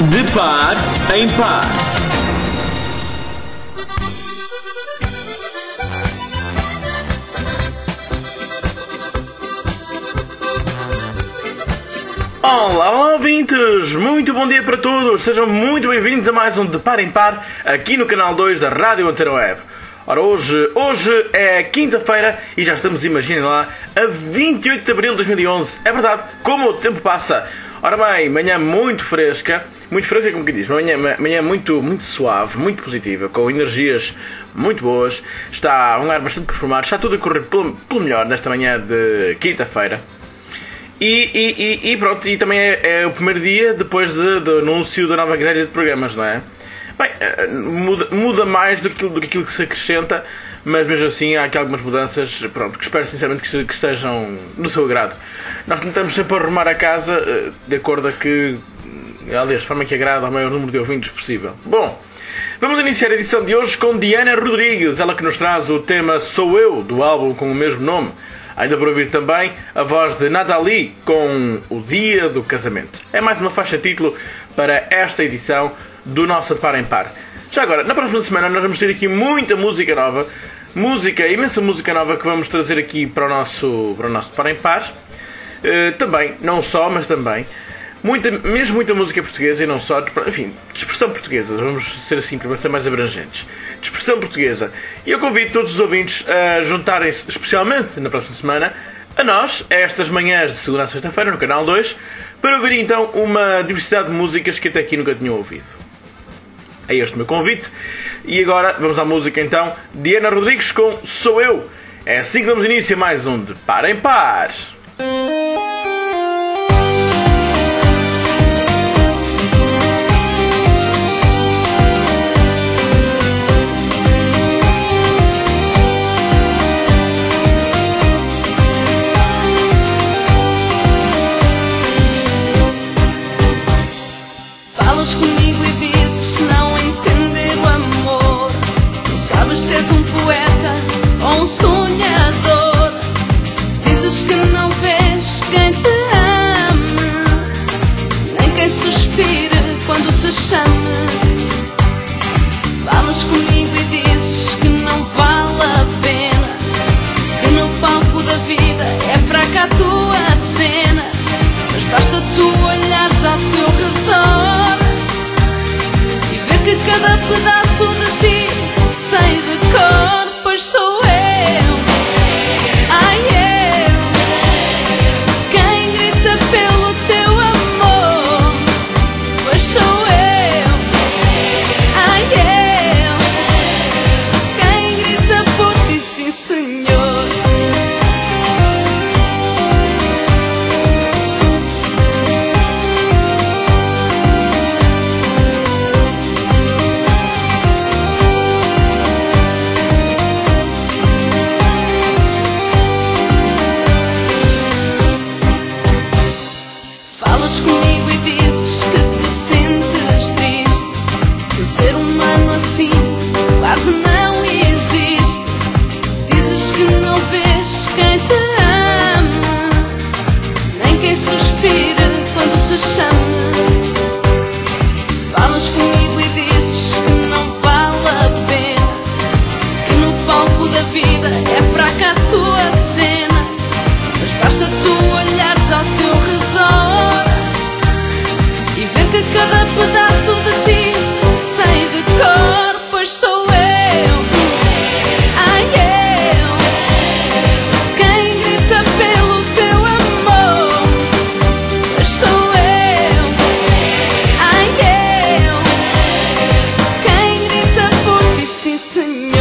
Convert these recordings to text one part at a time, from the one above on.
De par em par. Olá, ouvintes! Muito bom dia para todos! Sejam muito bem-vindos a mais um De Par em Par, aqui no canal 2 da Rádio Antena Web. Ora, hoje é quinta-feira e já estamos, imaginem lá, a 28 de abril de 2011. É verdade, como o tempo passa. Ora bem, manhã muito fresca, como que diz, manhã muito suave, muito positiva, com energias muito boas. Está um ar bastante performado, está tudo a correr pelo melhor nesta manhã de quinta-feira. E pronto, e também é o primeiro dia depois do anúncio da nova grelha de programas, não é? Bem, muda mais do que aquilo que se acrescenta, mas mesmo assim há aqui algumas mudanças, pronto, que espero sinceramente que estejam no seu agrado. Nós tentamos sempre arrumar a casa de acordo a que, aliás, de forma que agrada ao maior número de ouvintes possível. Bom, vamos iniciar a edição de hoje com Diana Rodrigues, ela que nos traz o tema Sou Eu, do álbum com o mesmo nome. Ainda por ouvir também a voz de Nathalie com O Dia do Casamento. É mais uma faixa título para esta edição do nosso De Par em Par. Já agora, na próxima semana nós vamos ter aqui muita música nova, imensa música nova que vamos trazer aqui para o nosso De Par em Par. Também, não só, mas também mesmo muita música portuguesa e não só, enfim, de expressão portuguesa, vamos ser assim para ser mais abrangentes, de expressão portuguesa. E eu convido todos os ouvintes a juntarem-se, especialmente na próxima semana, a nós, a estas manhãs de segunda a sexta-feira, no canal 2, para ouvir então uma diversidade de músicas que até aqui nunca tinham ouvido. É este o meu convite. E agora vamos à música então, Diana Rodrigues com Sou Eu. É assim que damos início a mais um De Par em Par. És um poeta ou um sonhador. Dizes que não vês quem te ame, nem quem suspire quando te chame. Falas comigo e dizes que não vale a pena, que no palco da vida é fraca a tua cena. Mas basta tu olhares ao teu redor e ver que cada pedaço de ti sei de cor, pois sou eu, eu, quem grita pelo teu amor, pois sou eu, quem grita por ti, sim senhor. Ser humano assim quase não existe. Dizes que não vês quem te ama, nem quem suspira quando te chama. Falas comigo e dizes que não vale a pena, que no palco da vida é fraca a tua cena. Mas basta tu olhares ao teu redor e ver que cada pedaço de ti sei de cor, pois sou eu, quem grita pelo teu amor, pois sou eu, quem grita por ti, sim senhor.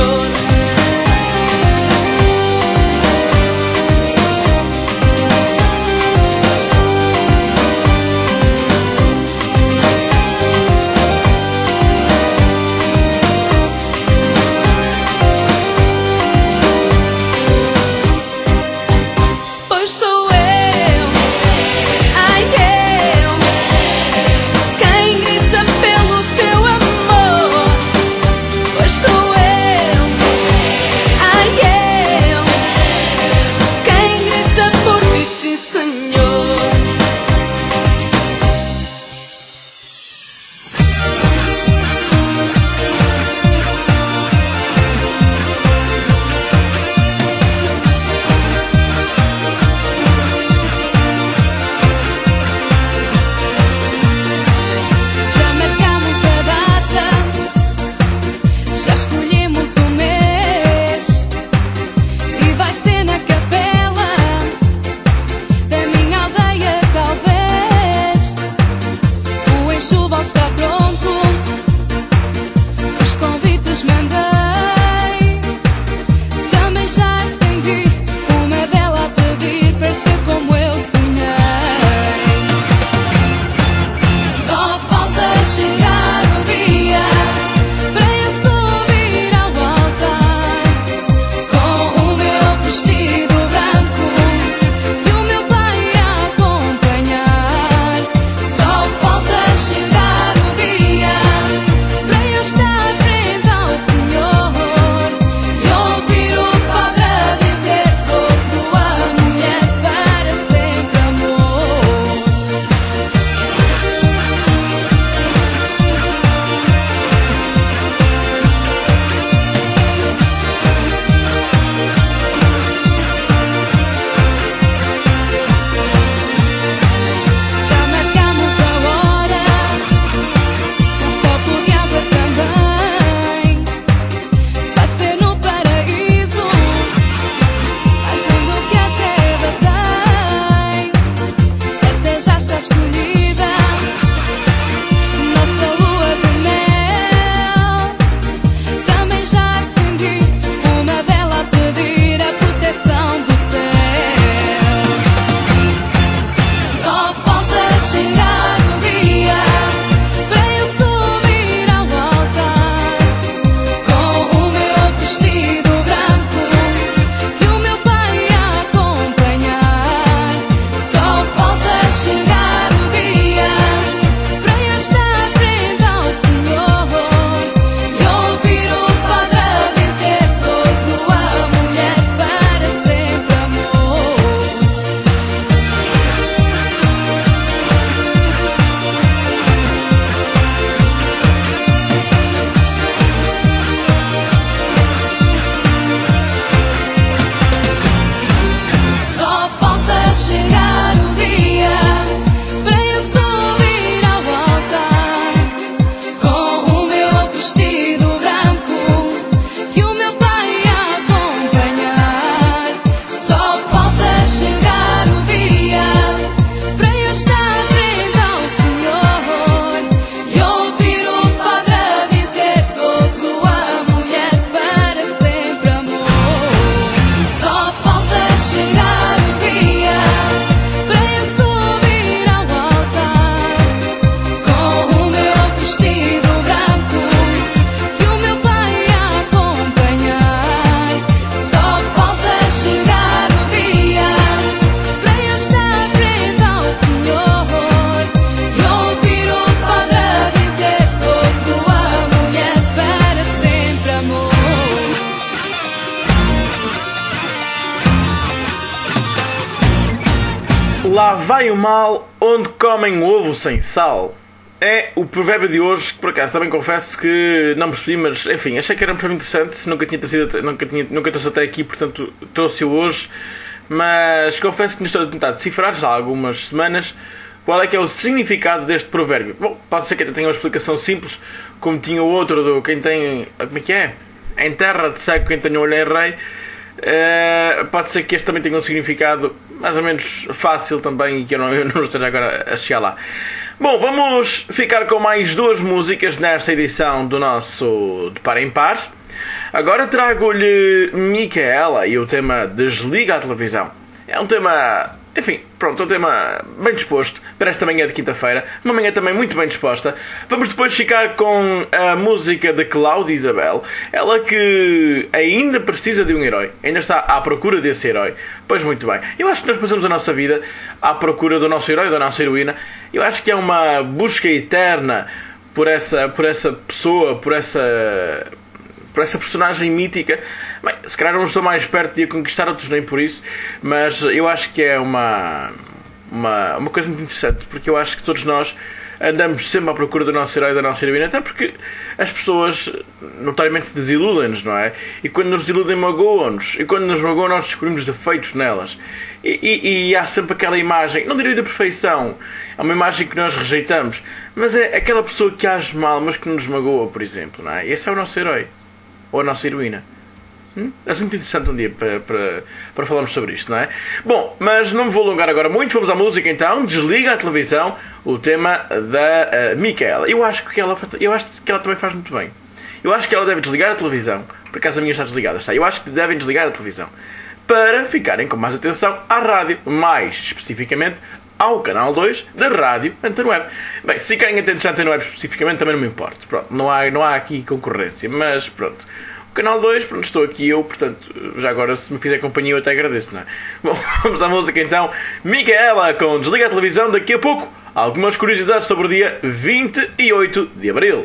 vai o mal onde comem ovo sem sal. É o provérbio de hoje, que por acaso também confesso que não percebi, mas enfim, achei que era um provérbio interessante, nunca trouxe até aqui, portanto trouxe-o hoje, mas confesso que estou a tentar decifrar já há algumas semanas qual é que é o significado deste provérbio. Bom, pode ser que até tenha uma explicação simples, como tinha o outro do quem tem, como é que é? Em terra de cego quem tem olho em rei. Pode ser que este também tenha um significado mais ou menos fácil também e que eu não esteja agora a chegar lá. Bom, vamos ficar com mais duas músicas nesta edição do nosso De Par em Par. Agora trago-lhe Micaela e o tema Desliga a Televisão. É um tema, enfim, pronto, um tema bem disposto para esta manhã de quinta-feira. Uma manhã também muito bem disposta. Vamos depois ficar com a música de Cláudia Isabel. Ela que ainda precisa de um herói. Ainda está à procura desse herói. Pois muito bem. Eu acho que nós passamos a nossa vida à procura do nosso herói, da nossa heroína. Eu acho que é uma busca eterna por essa pessoa, por essa personagem mítica. Bem, se calhar não estou mais perto de a conquistar, outros nem por isso, mas eu acho que é uma coisa muito interessante, porque eu acho que todos nós andamos sempre à procura do nosso herói e da nossa heroína, até porque as pessoas notoriamente desiludem-nos, não é? E quando nos desiludem magoam-nos, e quando nos magoam nós descobrimos defeitos nelas. E há sempre aquela imagem, não diria da perfeição, é uma imagem que nós rejeitamos, mas é aquela pessoa que age mal, mas que nos magoa, por exemplo, não é? Esse é o nosso herói. Ou a nossa heroína. É muito interessante um dia para falarmos sobre isto, não é? Bom, mas não me vou alongar agora muito. Vamos à música então. Desliga a televisão. O tema da Micaela. Eu acho que ela também faz muito bem. Eu acho que ela deve desligar a televisão. Por acaso a minha está desligada, está? Eu acho que devem desligar a televisão para ficarem com mais atenção à rádio. Mais especificamente ao canal 2 da Rádio Antena Web. Bem, se ficarem atentos à Antena Web especificamente também não me importa. Pronto, não há aqui concorrência, mas pronto. O canal 2, pronto, estou aqui eu, portanto, já agora se me fizer companhia eu até agradeço, não é? Bom, vamos à música então. Micaela com Desliga a Televisão. Daqui a pouco, algumas curiosidades sobre o dia 28 de Abril.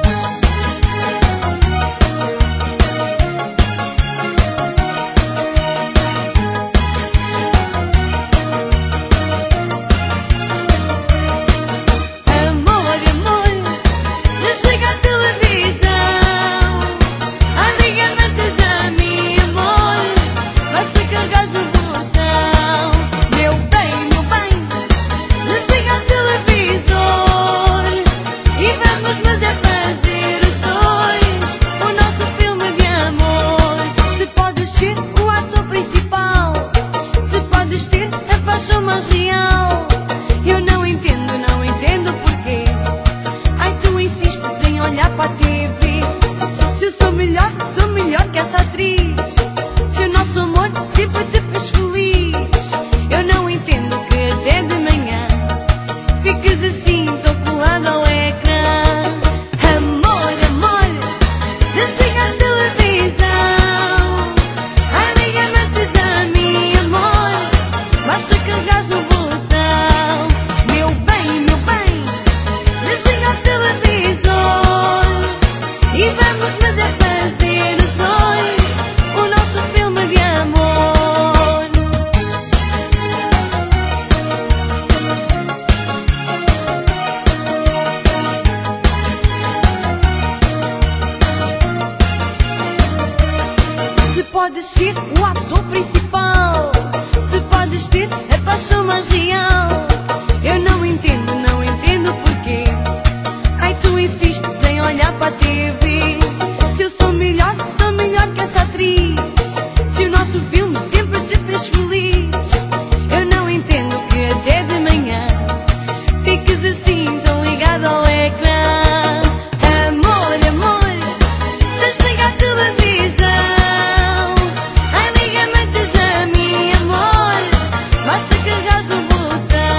podes ser o ator principal, se podes ter a paixão mais real. Eu não entendo porquê. Ai, tu insistes em olhar para a TV. Se eu sou melhor que essa atriz. Se o nosso filme sempre te fez feliz. Eu não entendo que até de manhã fiques assim tão ligado ao ecrã. Amor, amor, desliga a televisão. Ai, liga-me antes a mim, amor. Basta carregares no botão.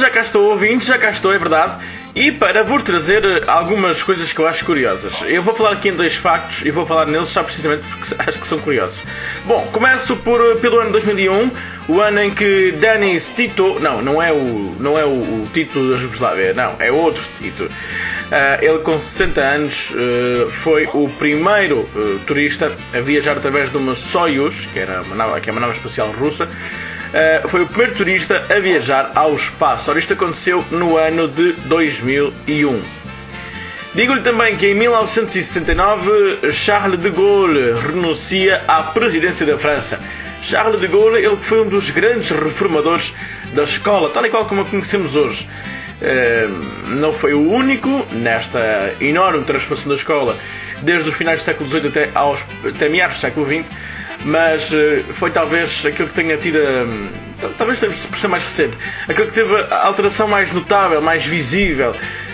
já cá estou, ouvintes, já cá estou, é verdade. E para vos trazer algumas coisas que eu acho curiosas. Eu vou falar aqui em 2 factos e vou falar neles só precisamente porque acho que são curiosos. Bom, começo pelo ano 2001, o ano em que Denis Tito... Não é o Tito da Jugoslávia, não, é outro Tito. Ele com 60 anos foi o primeiro turista a viajar através de uma Soyuz, que é uma nave espacial russa. Foi o primeiro turista a viajar ao espaço. Ora, isto aconteceu no ano de 2001. Digo-lhe também que em 1969 Charles de Gaulle renuncia à presidência da França. Charles de Gaulle, ele foi um dos grandes reformadores da escola, tal e qual como a conhecemos hoje. Não foi o único nesta enorme transformação da escola desde os finais do século XVIII até meados do século XX, mas foi talvez aquilo que tenha tido, talvez por ser mais recente, aquilo que teve a alteração mais notável, mais visível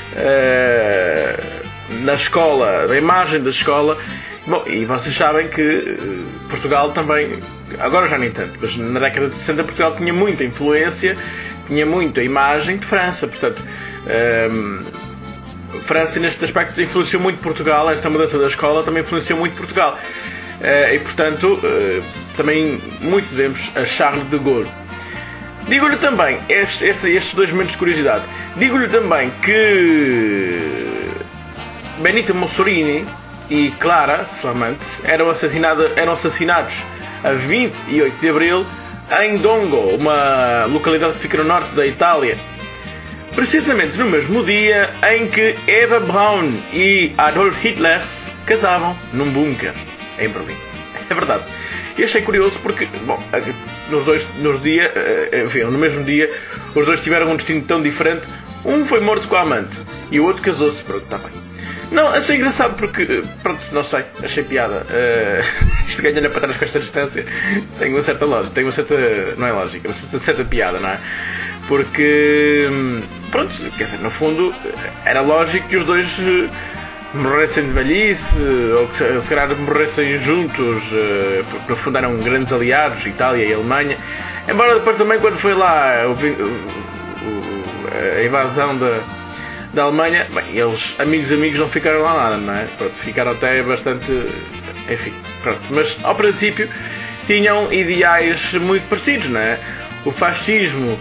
na escola, na imagem da escola. Bom, e vocês sabem que Portugal também, agora já nem tanto, mas na década de 60 Portugal tinha muita influência, tinha muito a imagem de França, portanto França neste aspecto influenciou muito Portugal. Esta mudança da escola também influenciou muito Portugal e portanto também muito devemos a Charles de Gaulle. Digo-lhe também estes 2 momentos de curiosidade. Digo-lhe também que Benito Mussolini e Clara, sua amante, eram assassinados a 28 de Abril em Dongo, uma localidade que fica no norte da Itália, precisamente no mesmo dia em que Eva Braun e Adolf Hitler se casavam num bunker em Berlim. É verdade. E achei curioso porque, bom, no mesmo dia, os dois tiveram um destino tão diferente. Um foi morto com a amante e o outro casou-se. Pronto, está bem. Não, achei engraçado porque, pronto, não sei, achei piada. Isto ganhando para trás com esta distância tem uma certa lógica, não é lógica, uma certa piada, não é? Porque, pronto, quer dizer, no fundo, era lógico que os dois morressem de velhice, ou que se calhar morressem juntos, porque no fundo eram grandes aliados, Itália e Alemanha. Embora depois também, quando foi lá a invasão da Alemanha, bem, eles, amigos não ficaram lá nada, não é? Pronto, ficaram até bastante, enfim, pronto. Mas ao princípio tinham ideais muito parecidos, não é? O fascismo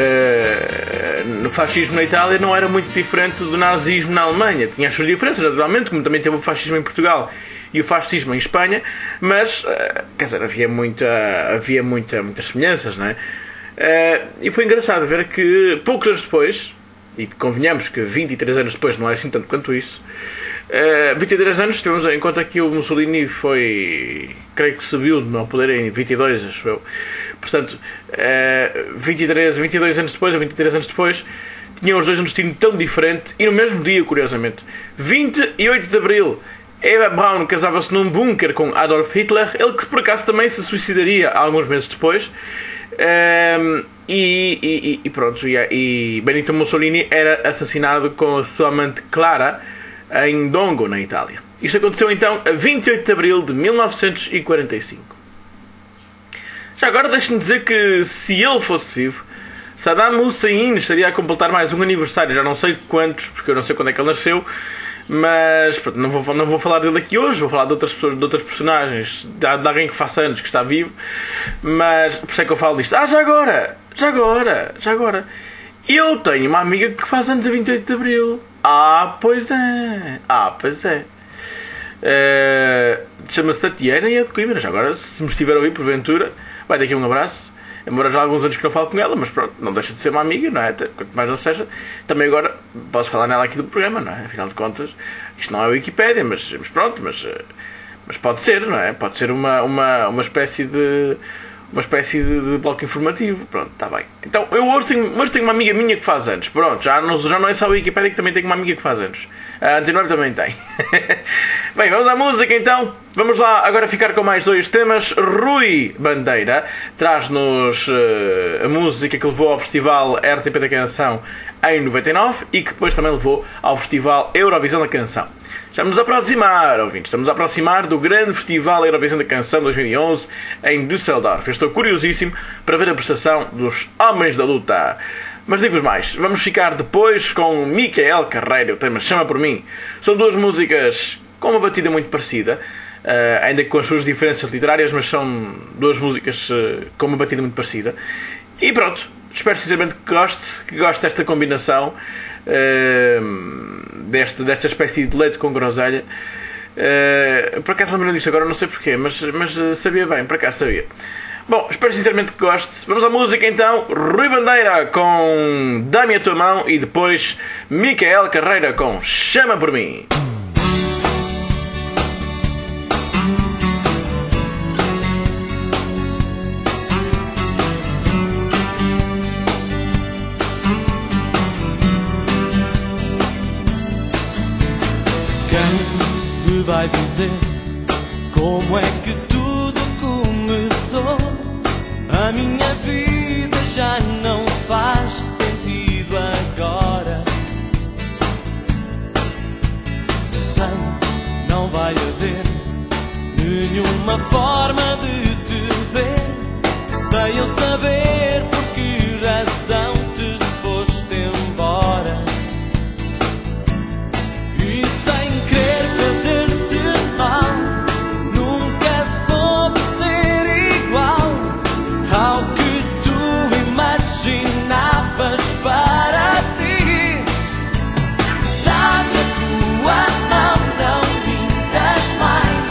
na Itália não era muito diferente do nazismo na Alemanha. Tinha as suas diferenças, naturalmente, como também teve o fascismo em Portugal e o fascismo em Espanha, mas quer dizer, havia muitas semelhanças, não é? E foi engraçado ver que poucos anos depois, e convenhamos que 23 anos depois não é assim tanto quanto isso, 23 anos, temos em conta que o Mussolini foi, creio que subiu ao poder em 22, acho eu. Portanto, 22 anos depois, ou 23 anos depois, tinham os dois um destino tão diferente, e no mesmo dia, curiosamente, 28 de Abril, Eva Braun casava-se num bunker com Adolf Hitler, ele que por acaso também se suicidaria alguns meses depois. E pronto, e Benito Mussolini era assassinado com a sua amante Clara em Dongo, na Itália. Isto aconteceu então a 28 de Abril de 1945. Já agora deixe-me dizer que se ele fosse vivo, Saddam Hussein estaria a completar mais um aniversário, já não sei quantos, porque eu não sei quando é que ele nasceu, mas pronto, não vou falar dele aqui hoje, vou falar de outras pessoas, de outras personagens, de alguém que faça anos, que está vivo, mas por isso é que eu falo disto. Já agora, eu tenho uma amiga que faz anos a 28 de Abril. Pois é. Chama-se Tatiana e é de Coimbra. Já agora, se me estiver a ouvir porventura, vai daqui um abraço. Embora já há alguns anos que não falo com ela, mas pronto, não deixa de ser uma amiga, não é? Quanto mais não seja, também agora posso falar nela aqui do programa, não é? Afinal de contas, isto não é a Wikipédia, mas pronto, mas pode ser, não é? Pode ser uma espécie de bloco informativo. Pronto, está bem. Então, eu hoje tenho uma amiga minha que faz anos. Pronto, já não é só a Wikipédia que também tenho uma amiga que faz anos. A Antenor também tem. Bem, vamos à música então. Vamos lá agora ficar com mais 2 temas. Rui Bandeira traz-nos a música que levou ao Festival RTP da Canção em 99 e que depois também levou ao Festival Eurovisão da Canção. Estamos a aproximar, ouvintes, do grande Festival Eurovisão da Canção 2011 em Düsseldorf. Eu estou curiosíssimo para ver a prestação dos Homens da Luta. Mas digo-vos mais, vamos ficar depois com Micael Carreira, o tema Chama Por Mim. São duas músicas com uma batida muito parecida, ainda que com as suas diferenças literárias, mas são duas músicas com uma batida muito parecida. E pronto, espero sinceramente que goste desta combinação, desta espécie de leite com groselha. Por acaso lembrei disso agora, não sei porquê, mas sabia bem, por acaso sabia. Bom, espero sinceramente que goste. Vamos à música então. Rui Bandeira com Dá-me a Tua Mão e depois Micael Carreira com Chama Por Mim. Quem me vai dizer como é que tudo começou? A minha vida já não faz sentido agora. Sei, não vai haver nenhuma forma de te ver. Sei eu saber por que razão te foste embora. E sem querer fazer-te mal, nunca soube ser igual ao que tu imaginavas para ti. Dá-me a tua mão, não mintas mais.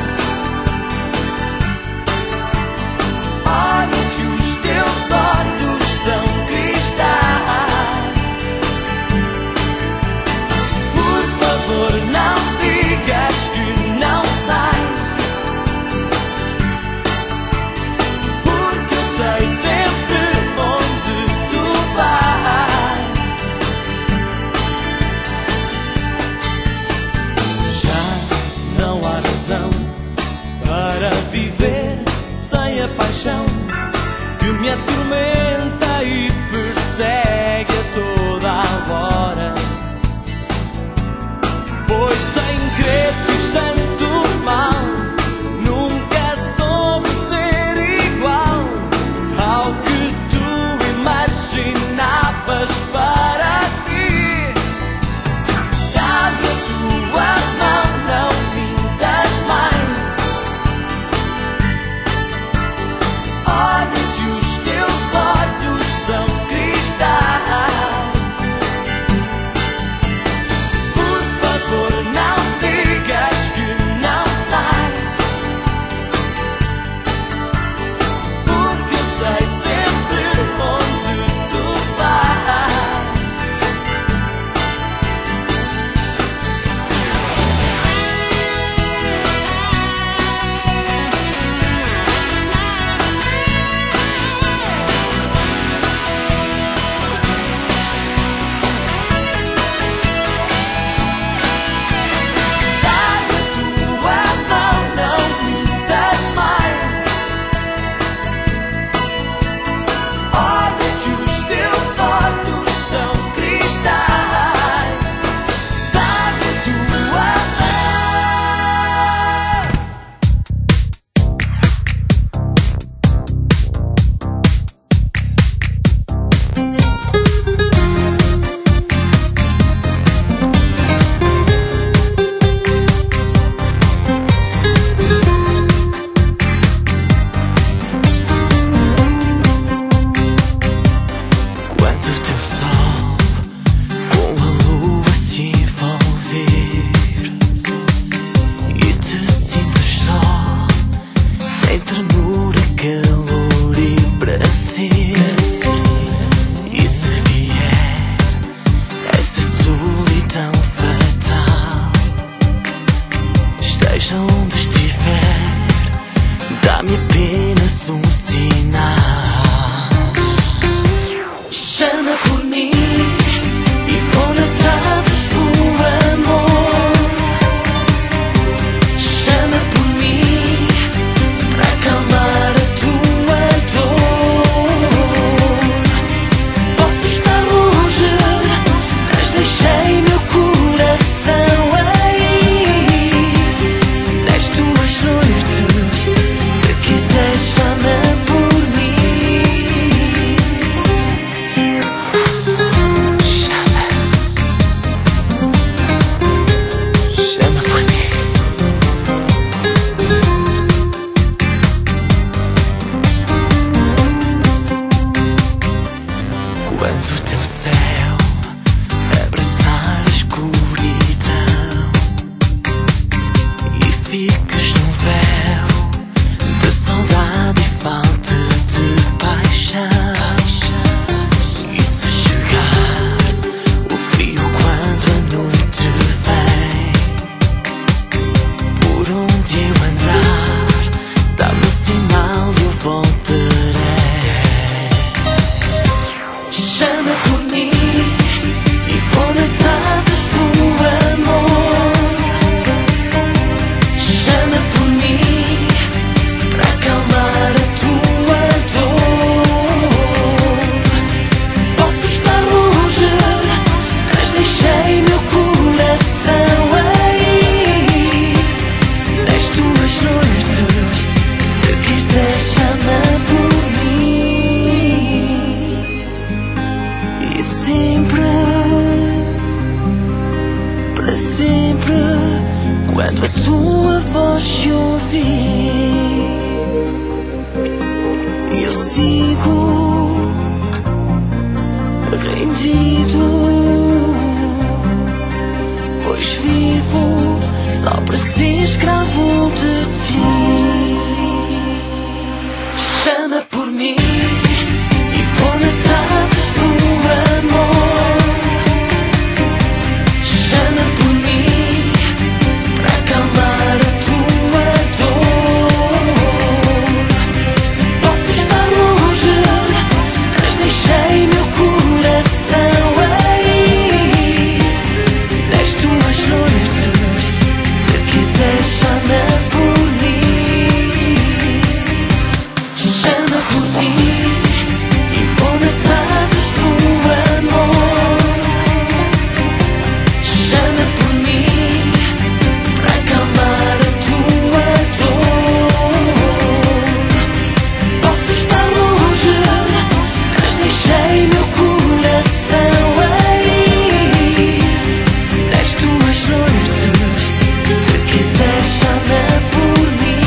Olha que os teus olhos são cristais. Por favor, não digas que não sais, porque eu sei sempre onde tu vais. Já não há razão para viver sem a paixão que me atormenta e persegue a toda a hora. Pois sem querer fiz tanto mal, nunca soube ser igual ao que tu imaginavas para ti. Dá-me a tua mão, não mintas mais. Olha que os teus olhos são cristais. Por favor, não digas que não sais, porque eu sei sempre onde tu vais. Dá-me a tua mão, não mintas mais. Olha que os teus olhos são cristais. Dá-me a tua mão. Quando o teu sol com a lua se envolver e te sintes só, sem ternura, calor e prazer. E se vier essa solidão fatal, esteja onde estiver, dá-me apenas um sinal. Chama por mim e vou nas asas do amor. Chama por mim para acalmar a tua dor. Posso estar longe, mas deixei meu coração aí. Nas tuas noites, se quiseres fiques no véu de saudade e falta de paixão. E se chegar o frio quando a noite vem, por onde eu andar, dá-me um sinal e eu voltarei. Chama por mim e vou nas asas do amor. Chama por mim para acalmar a tua dor. Posso estar longe, mas deixei meu coração aí. Nas tuas noites, se quiser chama por mim. E sempre, para sempre, quando a tua voz se ouvir, eu sigo rendido, pois vivo só para ser escravo de ti. Chama por mim e vou nas asas do amor. Chama por mim para acalmar a tua dor. Posso estar longe, mas deixei meu coração aí. Nas tuas noites, se quiser chama por mim. Chama por mim e vou nas asas do amor. Chama por mim para acalmar a tua dor. Posso estar longe, mas deixei meu coração aí. Nas tuas noites, se quiser chama por mim.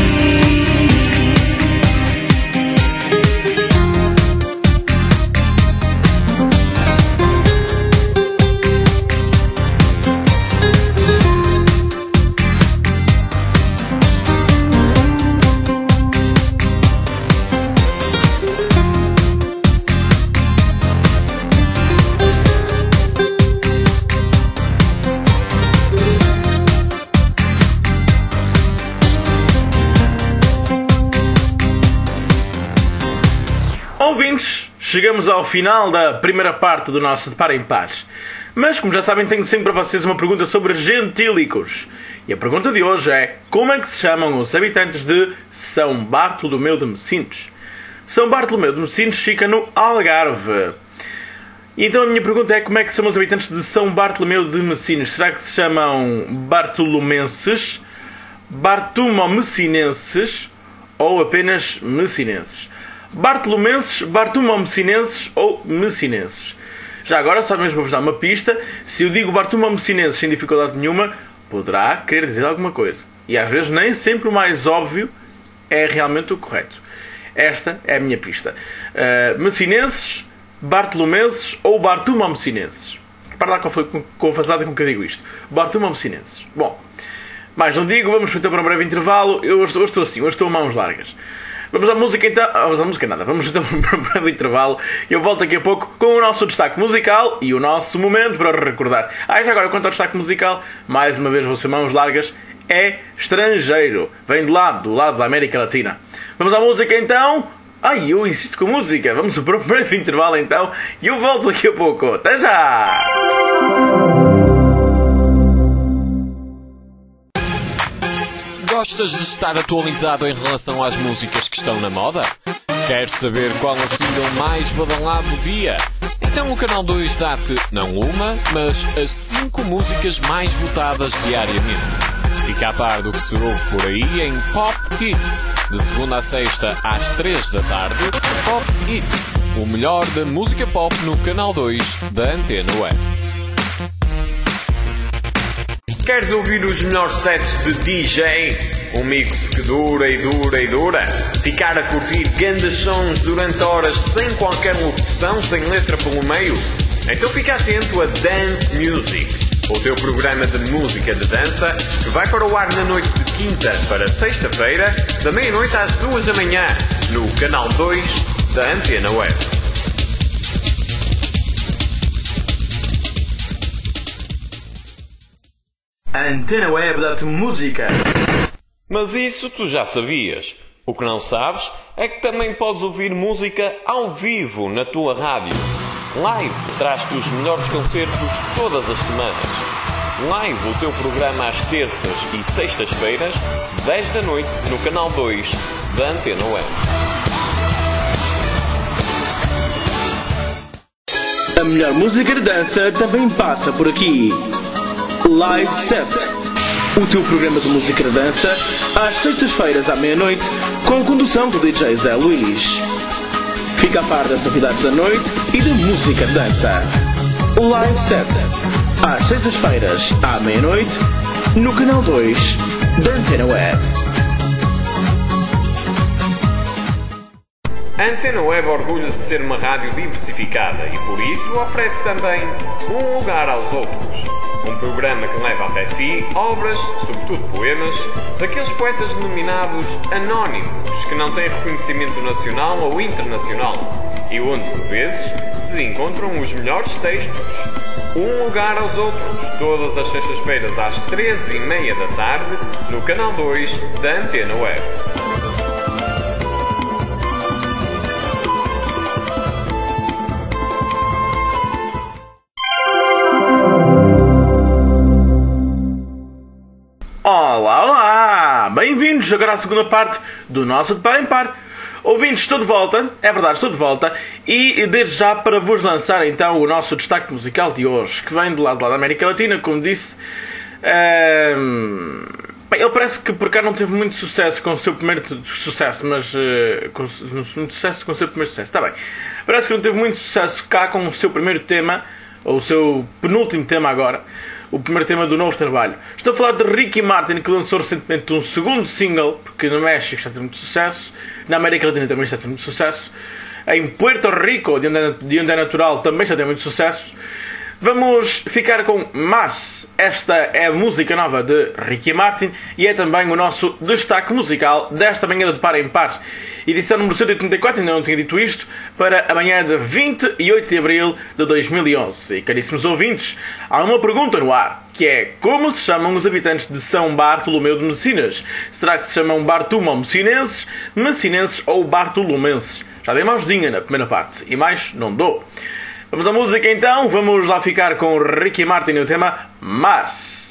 Ouvintes, chegamos ao final da primeira parte do nosso De Par em Pares. Mas, como já sabem, tenho sempre para vocês uma pergunta sobre gentílicos. E a pergunta de hoje é: como é que se chamam os habitantes de São Bartolomeu de Messines? São Bartolomeu de Messines fica no Algarve. E então a minha pergunta é: como é que se chamam os habitantes de São Bartolomeu de Messines? Será que se chamam bartolomenses, bartumomessinenses ou apenas messinenses? Bartolomenses, bartumomessinenses ou messinenses? Já agora, só mesmo para vos dar uma pista, se eu digo bartumomessinenses sem dificuldade nenhuma, poderá querer dizer alguma coisa. E às vezes nem sempre o mais óbvio é realmente o correto. Esta é a minha pista. Messinenses, bartolomenses ou bartumomessinenses? Para lá com a facilidade com que eu digo isto. Bartumomessinenses. Bom, mais não digo, vamos então para um breve intervalo. Eu hoje estou assim, hoje estou a mãos largas. Vamos à música então. Vamos à música nada. Vamos então para um breve intervalo. Eu volto daqui a pouco com o nosso destaque musical e o nosso momento para recordar. Já agora, quanto ao destaque musical, mais uma vez vou ser mãos largas. É estrangeiro. Vem de lá, do lado da América Latina. Vamos à música então. Eu insisto com música. Vamos para um breve intervalo então. E eu volto daqui a pouco. Até já! Gostas de estar atualizado em relação às músicas que estão na moda? Queres saber qual é o single mais badalado do dia? Então o Canal 2 dá-te não uma, mas as 5 músicas mais votadas diariamente. Fica a par do que se ouve por aí em Pop Hits, de segunda a sexta às 3 da tarde. Pop Hits, o melhor da música pop no Canal 2 da Antena Web. Queres ouvir os melhores sets de DJs? Um mix que dura e dura e dura? Ficar a curtir grandes sons durante horas sem qualquer locução, sem letra pelo meio? Então fica atento a Dance Music. o teu programa de música de dança, que vai para o ar na noite de quinta para sexta-feira, da meia-noite às 2 da manhã, no canal 2 da Antena Web. A Antena Web dá-te música. Mas isso tu já sabias. O que não sabes é que também podes ouvir música ao vivo na tua rádio. Live traz-te os melhores concertos todas as semanas. Live o teu programa às terças e sextas-feiras, 10 da noite, no canal 2 da Antena Web. A melhor música de dança também passa por aqui. Live Set, o teu programa de música de dança, às sextas-feiras à meia-noite, com a condução do DJ Zé Luís. Fica a par das novidades da noite e da música de dança. Live Set, às sextas-feiras à meia-noite, no canal 2 da Antena Web. A Antena Web orgulha-se de ser uma rádio diversificada e por isso oferece também um lugar aos outros. Um programa que leva até si obras, sobretudo poemas, daqueles poetas denominados anónimos, que não têm reconhecimento nacional ou internacional, e onde, por vezes, se encontram os melhores textos. Um lugar aos outros, todas as sextas-feiras às 13h30 da tarde, no canal 2 da Antena Web. Olá! Bem-vindos agora à segunda parte do nosso De Par em Par. Ouvintes, estou de volta, é verdade, estou de volta, e desde já para vos lançar então o nosso destaque musical de hoje, que vem de lá da América Latina, como disse. Bem, ele parece que por cá não teve muito sucesso com o seu primeiro sucesso, mas muito sucesso com o seu primeiro sucesso, está bem. Parece que não teve muito sucesso cá com o seu primeiro tema, ou o seu penúltimo tema agora. O primeiro tema do novo trabalho. Estou a falar de Ricky Martin, que lançou recentemente um segundo single, porque no México está a ter muito sucesso, na América Latina também está a ter muito sucesso, em Puerto Rico, de onde é natural, também está a ter muito sucesso. Vamos ficar com Mas. Esta é a música nova de Ricky Martin e é também o nosso destaque musical desta manhã de Par em Par. Edição número 184, ainda não tinha dito isto, para amanhã de 28 de abril de 2011. E caríssimos ouvintes, há uma pergunta no ar, que é: como se chamam os habitantes de São Bartolomeu de Messinas? Será que se chamam Bartumo-messinenses, messinenses ou bartolomenses? Já dei uma ajudinha na primeira parte, e mais não dou. Vamos à música então, vamos lá ficar com Ricky Martin e o tema Mas.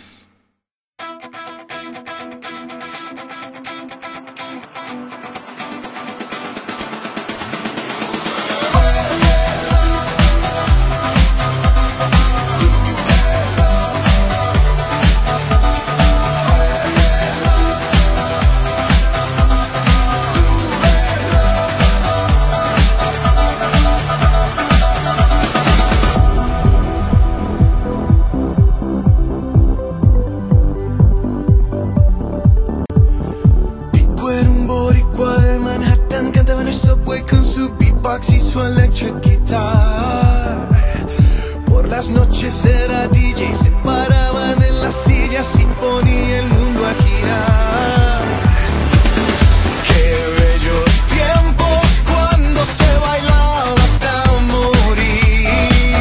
Con su beatbox y su electric guitar. Por las noches era DJ, se paraban en las sillas y ponía el mundo a girar. Qué bellos tiempos cuando se bailaba hasta morir,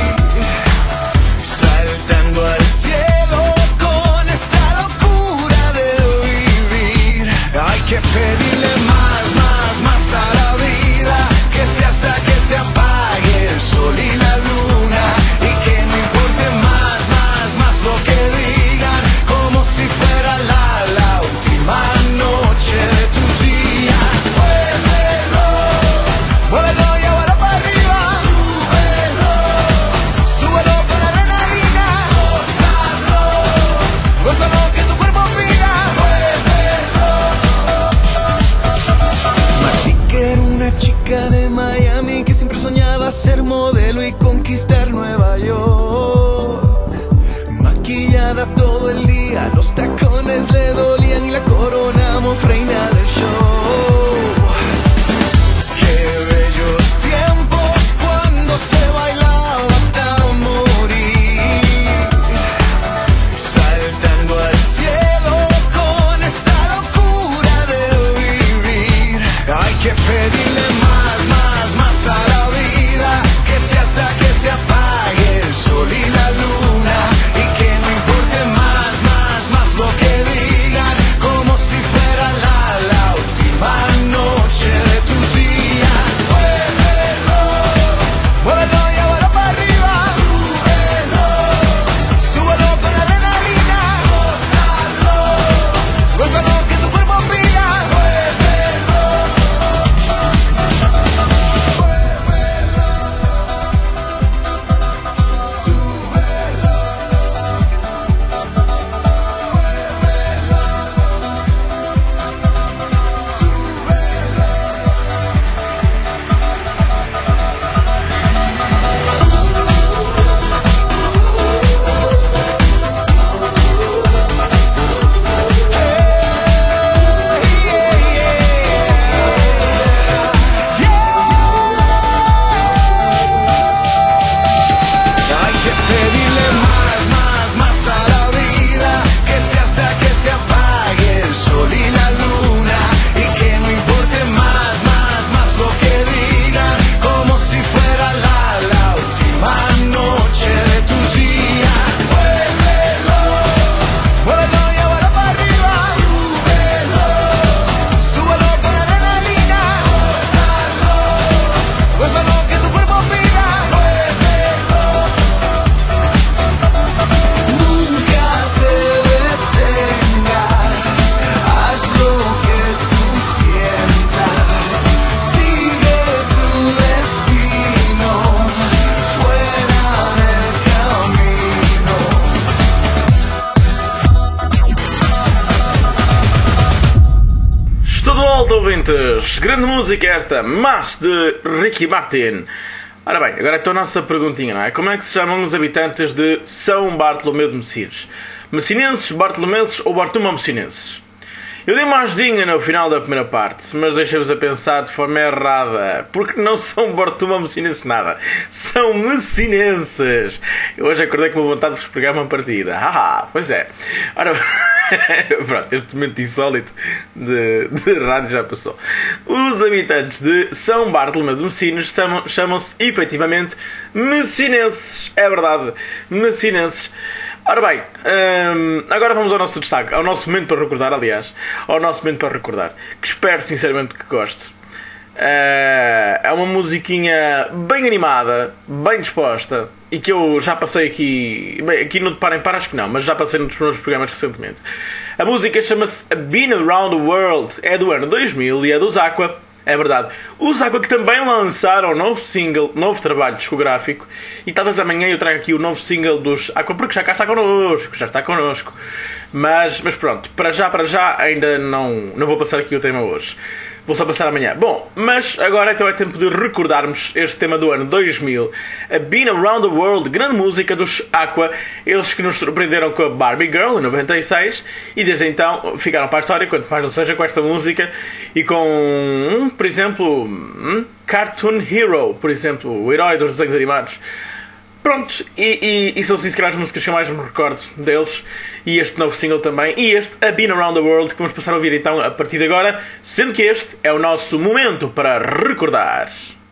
saltando al cielo con esa locura de vivir. Hay que pedirle más, más, más a la vida, que sea hasta que se apague el sol y la luna, y que no importe más, más, más lo que digan, como si fuera la última noche de tus días. Muévelo, muévelo y ahora para arriba. Súbelo, súbelo con adrenalina. Gózalo, gózalo que tu cuerpo pida. Muévelo. Matique era una chica de Miami que siempre soñaba ser modelo y conquistar Nueva York. Maquillada todo el día, los tacones le dolían y la coronamos reina del show. Qué bellos tiempos cuando se bailaba hasta morir, que pedirle más, más, más a la vida, que sea hasta que se apague el sol y la luna, y que no importe más, más, más lo que digan, como si fuera la última noche de tus días. Muévelo, muévelo y ahora para arriba, súbelo, súbelo con adrenalina, gózalo, gózalo que tu cuerpo pida, muévelo, muévelo, súbelo, hay que pedirle más, más, más a la vida, que sea hasta que se apague el sol y la luna, y que no importe más, más, más lo que digan, como si fuera la última noche de tus días. Muévelo, muévelo y ahora para arriba, súbelo, súbelo con adrenalina, gózalo, gózalo que tu cuerpo pida, muévelo. Nunca te detengas, haz lo que tú sientas, sigue tu destino, fuera del camino. Estou de volta, ouvintes. Grande música esta, mas de Ricky Martin. Ora bem, agora então a nossa perguntinha, não é? Como é que se chamam os habitantes de São Bartolomeu de Messines? Messinenses, bartolomenses ou bartolomeu-messinenses? Eu dei uma ajudinha no final da primeira parte, mas deixei-vos a pensar de forma errada, porque não são bartolomeu-messinenses nada, são messinenses. Eu hoje acordei com uma vontade de vos pregar uma partida. Pois é. Ora, pronto, este momento insólito de rádio já passou. Os habitantes de São Bartolomeu de Messines chamam-se efetivamente messinenses. É verdade, messinenses. Ora bem, agora vamos ao nosso destaque, ao nosso momento para recordar, aliás, ao nosso momento para recordar, que espero sinceramente que goste. É uma musiquinha bem animada, bem disposta, e que eu já passei aqui, bem, aqui no Parem Par acho que não, mas já passei nos primeiros programas recentemente. A música chama-se Been Around the World, é do ano 2000 e é dos Aqua. É verdade. Os Aqua que também lançaram um novo single, novo trabalho discográfico, e talvez amanhã eu traga aqui o novo single dos Aqua, porque já cá está connosco. Mas pronto, para já ainda não vou passar aqui o tema hoje. Vou só passar amanhã. Bom, mas agora então é tempo de recordarmos este tema do ano 2000, a Been Around the World, grande música dos Aqua, eles que nos surpreenderam com a Barbie Girl em 96 e desde então ficaram para a história, quanto mais não seja com esta música e com, por exemplo, Cartoon Hero, por exemplo, o herói dos desenhos animados. Pronto, e são assim se calhar as músicas que eu mais me recordo deles, e este novo single também, e este A Been Around the World, que vamos passar a ouvir então a partir de agora, sendo que este é o nosso momento para recordar.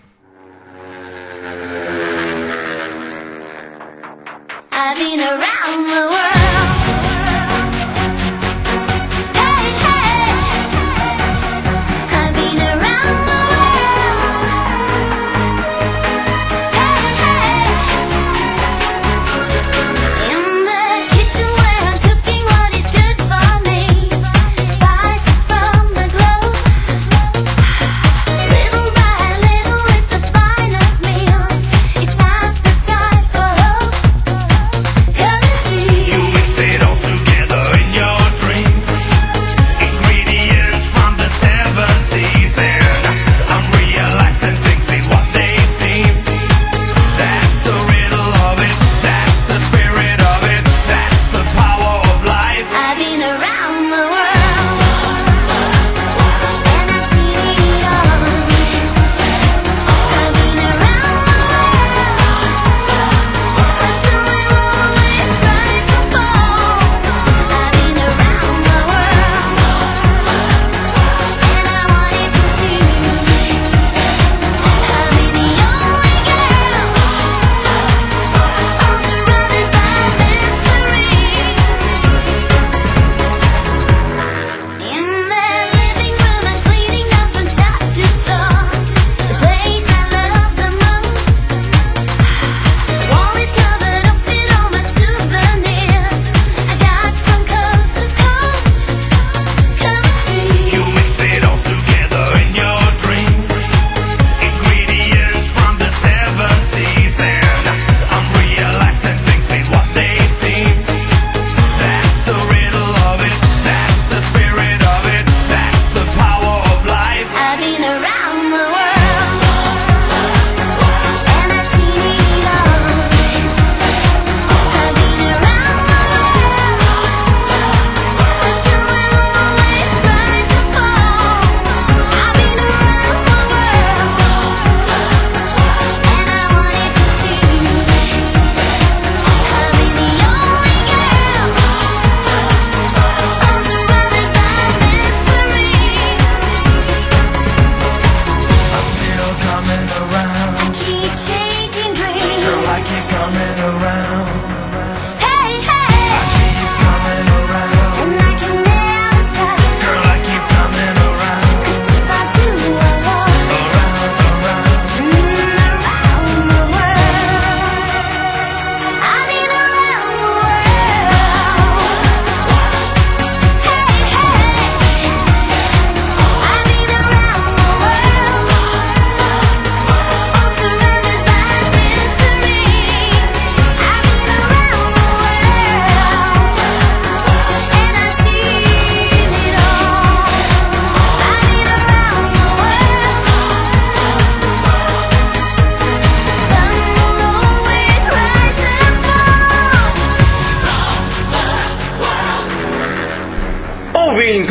I've been around the world. Hey, hey. I've been around the world. Hey, hey. In the kitchen where I'm cooking what is good for me. Spices from the globe. Little by little it's the finest meal. It's appetite for hope. Come and see.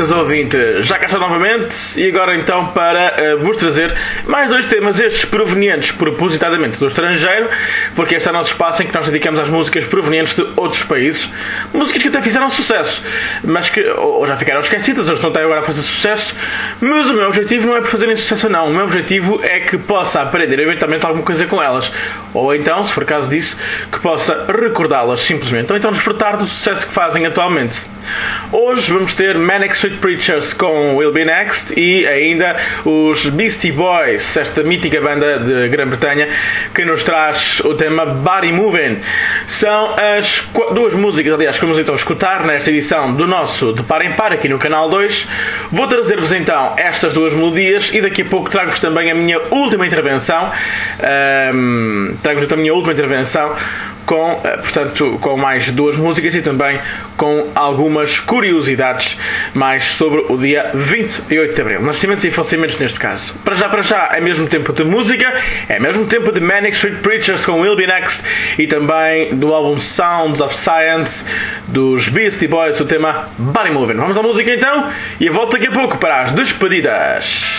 ouvintes, já cá está novamente e agora então para vos trazer mais dois temas, estes provenientes propositadamente do estrangeiro, porque este é o nosso espaço em que nós dedicamos às músicas provenientes de outros países, músicas que até fizeram sucesso, mas que ou já ficaram esquecidas, ou estão até agora a fazer sucesso, mas o meu objetivo não é por fazerem sucesso não, o meu objetivo é que possa aprender eventualmente alguma coisa com elas, ou então, se for caso disso, que possa recordá-las simplesmente, ou então desfrutar do sucesso que fazem atualmente. Hoje vamos ter Manic Street Preachers com Will Be Next e ainda os Beastie Boys, esta mítica banda de Grã-Bretanha, que nos traz o tema Body Movin'. São as duas músicas, aliás, que vamos então escutar nesta edição do nosso De Par em Par aqui no Canal 2. Vou trazer-vos então estas duas melodias e daqui a pouco trago-vos também a minha última intervenção. Com mais duas músicas e também com algumas curiosidades mais sobre o dia 28 de Abril. Nascimentos e falecimentos neste caso. Para já é mesmo tempo de música, é mesmo tempo de Manic Street Preachers com Will Be Next e também do álbum Sounds of Science dos Beastie Boys, o tema Body Movin'. Vamos à música então e eu volto daqui a pouco para as despedidas.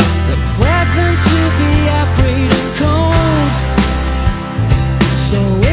So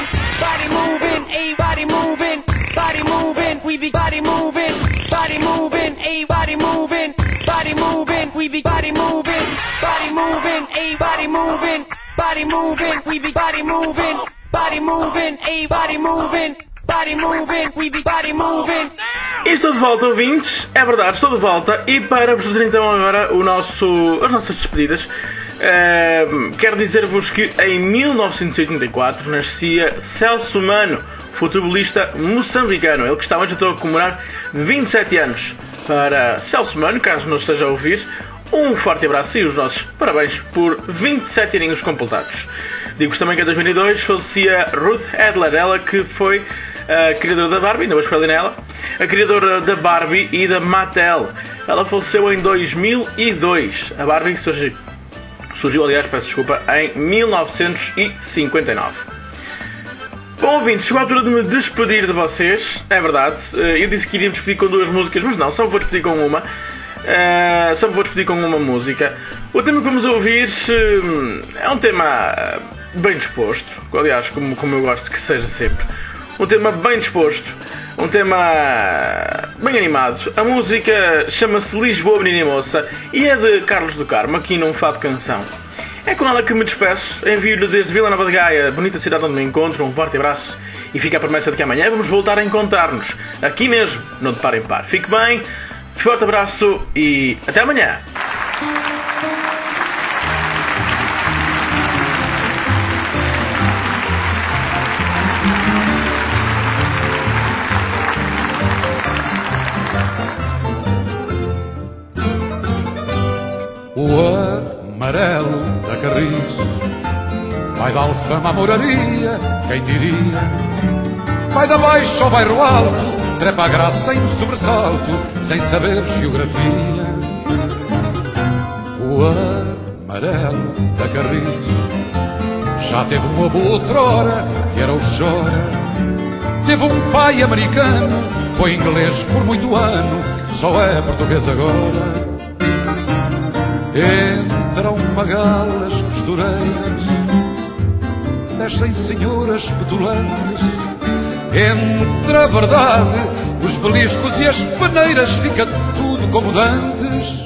moving, body moving, a body moving, body moving, we be body moving, body moving, a body moving, body moving, we be body moving, body moving, a body moving, body moving, we be body moving, body moving, a body moving, body moving, we be body moving. E estou de volta, ouvintes, é verdade, estou de volta. E para vos dizer então agora as nossas despedidas, quero dizer-vos que em 1984 nascia Celso Mano, futebolista moçambicano, ele que está hoje a comemorar 27 anos. Para Celso Mano, caso não esteja a ouvir, um forte abraço e os nossos parabéns por 27 aninhos completados. Digo-vos também que em 2002 falecia Ruth Adler, ela que foi a criadora da Barbie, ainda vou falar nela, a criadora da Barbie e da Mattel. Ela faleceu em 2002. A Barbie surgiu, aliás, peço desculpa, em 1959. Bom, ouvintes, chegou a altura de me despedir de vocês, é verdade. Eu disse que iria me despedir com 2 músicas, mas não, só me vou despedir com uma. Só me vou despedir com uma música. O tema que vamos ouvir é um tema bem disposto, aliás, como eu gosto que seja sempre. Um tema bem disposto, um tema bem animado. A música chama-se Lisboa, Menina e Moça e é de Carlos do Carmo, aqui num fado canção. É com ela que me despeço, envio-lhe desde Vila Nova de Gaia, bonita cidade onde me encontro, um forte abraço e fica a promessa de que amanhã vamos voltar a encontrar-nos, aqui mesmo, no De Par em Par. Fique bem, forte abraço e até amanhã! O amarelo da Carris vai da Alfama à Moraria, quem diria? Vai da Baixa ao bairro alto, trepa a graça em sobressalto, sem saber geografia. O amarelo da Carris já teve um avô outrora, que era o Chora. Teve um pai americano, foi inglês por muito ano, só é português agora. Entram magalas costureiras, descem senhoras petulantes. Entre a verdade, os beliscos e as peneiras, fica tudo como dantes.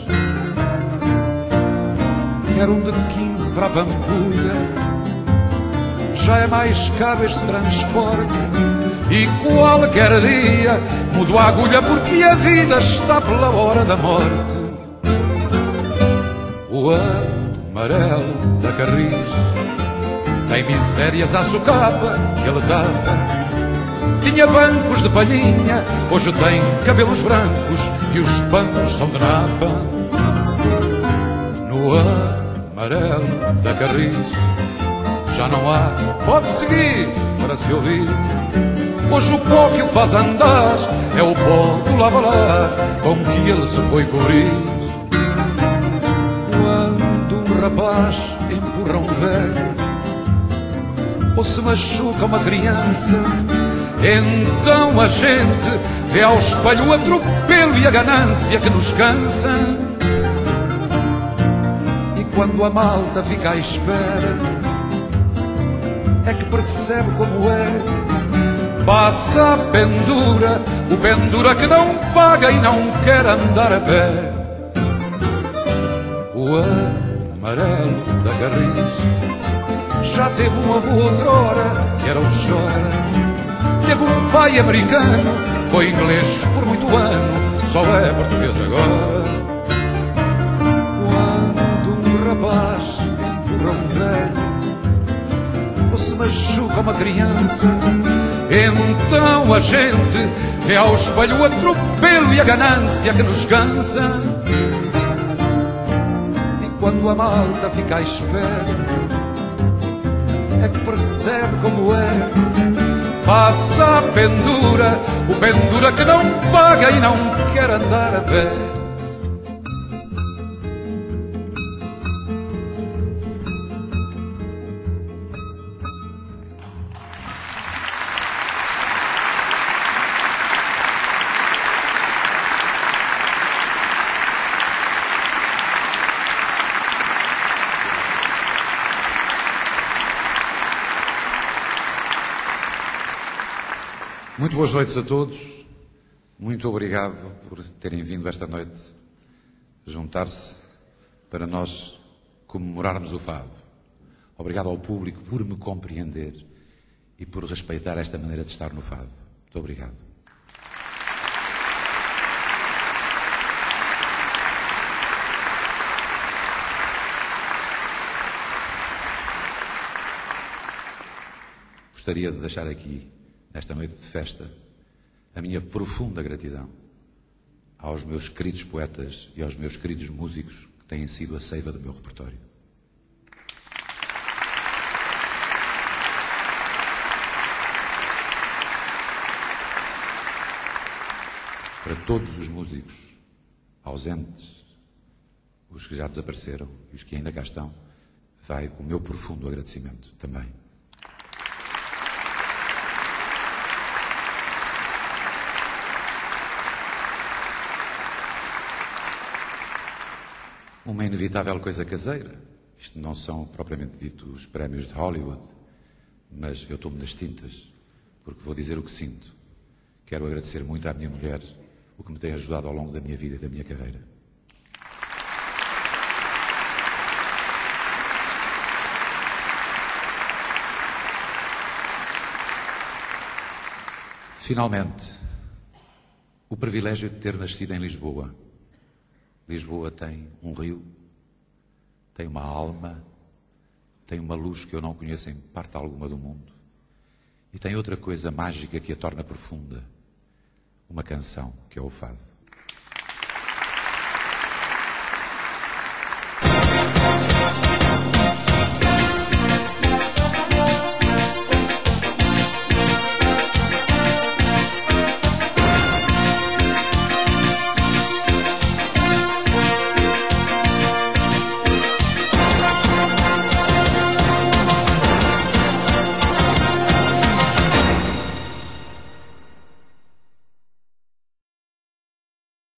Quer um de 15 para a Pampulha, já é mais caro este transporte. E qualquer dia mudo a agulha, porque a vida está pela hora da morte. O amarelo da Carris tem misérias à socapa que ele tapa. Tinha bancos de palhinha, hoje tem cabelos brancos e os bancos são de napa. No amarelo da Carris já não há, pode seguir para se ouvir. Hoje o pó que o faz andar é o pó do lava-lá com que ele se foi cobrir. Rapaz empurra um velho ou se machuca uma criança, então a gente vê ao espelho o atropelo e a ganância que nos cansa. E quando a malta fica à espera é que percebe como é. Passa a pendura, o pendura que não paga e não quer andar a pé. O amarelo da Carris já teve um avô outrora, que era o Chora. Teve um pai americano, foi inglês por muito ano, só é português agora. Quando um rapaz empurra um velho ou se machuca uma criança, então a gente vê ao espelho o atropelo e a ganância que nos cansa. Quando a malta fica à espera é que percebe como é. Passa a pendura, o pendura que não paga e não quer andar a pé. Muito boas noites a todos. Muito obrigado por terem vindo esta noite juntar-se para nós comemorarmos o fado. Obrigado ao público por me compreender e por respeitar esta maneira de estar no fado. Muito obrigado. Gostaria de deixar aqui, nesta noite de festa, a minha profunda gratidão aos meus queridos poetas e aos meus queridos músicos que têm sido a seiva do meu repertório. Para todos os músicos ausentes, os que já desapareceram e os que ainda cá estão, vai o meu profundo agradecimento também. Uma inevitável coisa caseira. Isto não são propriamente dito os prémios de Hollywood, mas eu tomo nas tintas, porque vou dizer o que sinto. Quero agradecer muito à minha mulher o que me tem ajudado ao longo da minha vida e da minha carreira. Finalmente, o privilégio de ter nascido em Lisboa. Lisboa tem um rio, tem uma alma, tem uma luz que eu não conheço em parte alguma do mundo. E tem outra coisa mágica que a torna profunda. Uma canção, que é o fado.